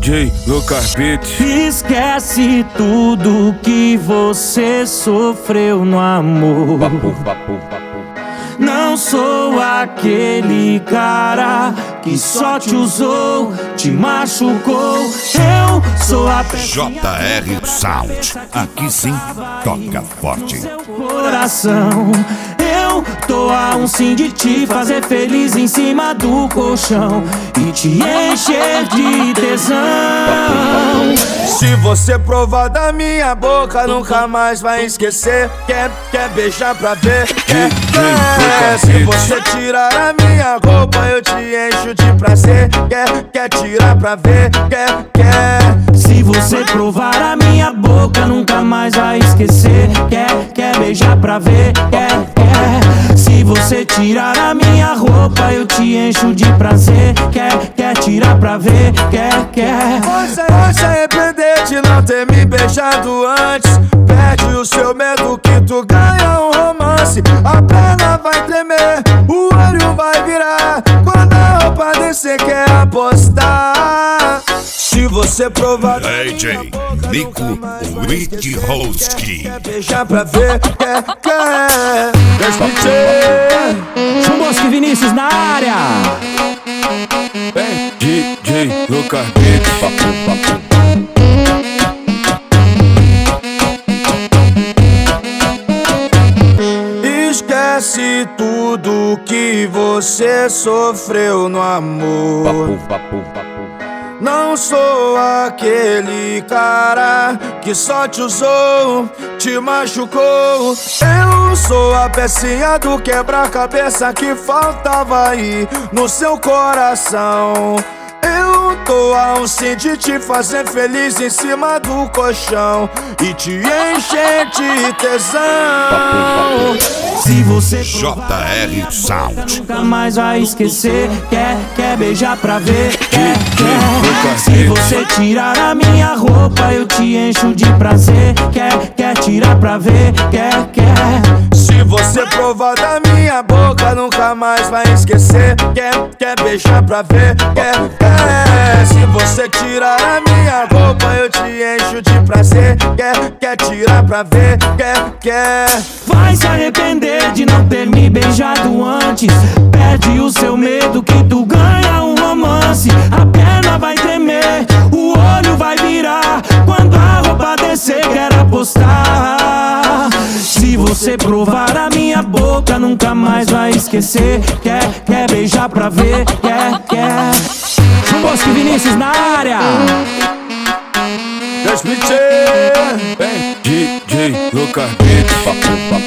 DJ Lucas Beats. Esquece tudo que você sofreu no amor. Não sou aquele cara que só te usou, te machucou. Eu sou a JR Sound, aqui sim toca forte. seu coração. Eu tô a um sim de te fazer feliz em cima do colchão e te encher de tesão. Se você provar da minha boca, nunca mais vai esquecer. Quer beijar pra ver? Quer. Se você tirar a minha roupa, eu te encho de prazer. Quer tirar pra ver? Quer. Se você provar a minha boca, nunca mais vai esquecer. Quer beijar pra ver? Quer. Se você tirar a minha roupa, eu te encho de prazer. Quer tirar pra ver? Quer. Vai se arrepender de não ter me beijado antes. Perde o seu medo que tu ganha um romance. A perna vai tremer, o olho vai virar. Quando a roupa descer, quer apostar. Se você provar DJ Nico Witchowski. quer beijar pra ver? Quer. Chumboski Vinícius na área. DJ Lucas Beats. Esquece tudo que você sofreu no amor. Não sou aquele cara que só te usou, te machucou. Eu sou a pecinha do quebra-cabeça que faltava aí no seu coração. Eu tô a um sim de te fazer feliz em cima do colchão e te encher de tesão. Se você JR Sound. nunca mais vai esquecer. Quer beijar pra ver? Quer. Se você tirar a minha roupa, eu te encho de prazer. Quer tirar pra ver? Quer. Se você provar da minha boca, nunca mais vai esquecer. Quer beijar pra ver? Quer. Se você tirar a minha roupa, eu te encho de prazer. Quer tirar pra ver? Quer. Vai se arrepender de não ter me beijado antes. Perde o seu medo que tu ganha um romance. A perna vai tremer, o olho vai virar. Quando a roupa descer, quer apostar. Se você provar a minha boca, nunca mais vai esquecer. Quer beijar pra ver? Quer. Chumboski Vinícius na área. DJ Lucas Beats.